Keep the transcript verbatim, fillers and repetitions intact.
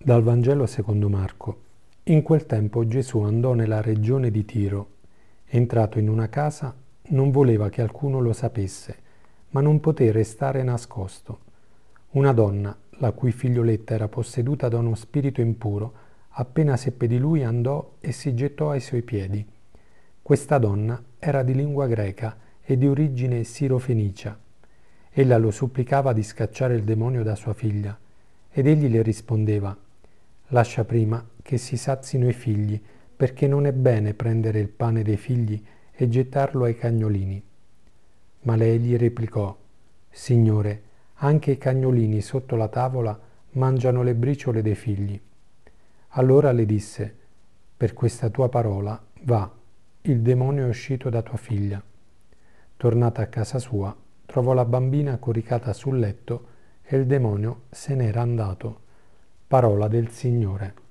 Dal Vangelo secondo Marco. In quel tempo Gesù andò nella regione di Tiro. Entrato in una casa, non voleva che alcuno lo sapesse, ma non poté restare nascosto. Una donna, la cui figlioletta era posseduta da uno spirito impuro, appena seppe di lui andò e si gettò ai suoi piedi. Questa donna era di lingua greca e di origine sirofenicia. Ella lo supplicava di scacciare il demonio da sua figlia, ed egli le rispondeva: «Lascia prima che si sazino i figli, perché non è bene prendere il pane dei figli e gettarlo ai cagnolini». Ma lei gli replicò: «Signore, anche i cagnolini sotto la tavola mangiano le briciole dei figli». Allora le disse: «Per questa tua parola, va, il demonio è uscito da tua figlia». Tornata a casa sua, trovò la bambina coricata sul letto e il demonio se n'era andato. Parola del Signore.